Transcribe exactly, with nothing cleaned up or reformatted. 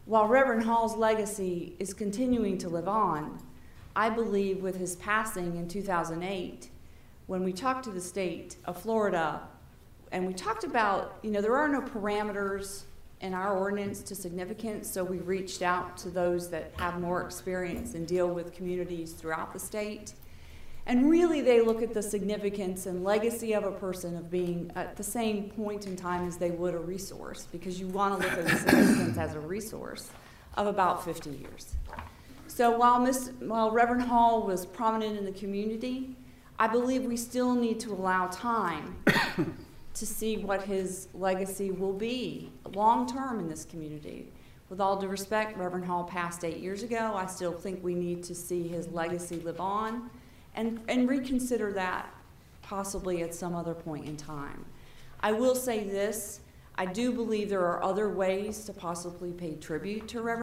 while Reverend Hall's legacy is continuing to live on, I believe with his passing in two thousand eight, when we talked to the state of Florida, and we talked about, you know, there are no parameters in our ordinance to significance, so we reached out to those that have more experience and deal with communities throughout the state. And really they look at the significance and legacy of a person of being at the same point in time as they would a resource, because you want to look at the significance as a resource of about fifty years. So while, Miss, while Reverend Hall was prominent in the community, I believe we still need to allow time to see what his legacy will be long-term in this community. With all due respect, Reverend Hall passed eight years ago. I still think we need to see his legacy live on and, and reconsider that possibly at some other point in time. I will say this, I do believe there are other ways to possibly pay tribute to Reverend